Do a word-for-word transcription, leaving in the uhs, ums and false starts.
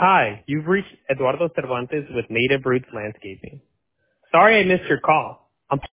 Hi, you've reached Eduardo Cervantes with Native Roots Landscaping. Sorry I missed your call.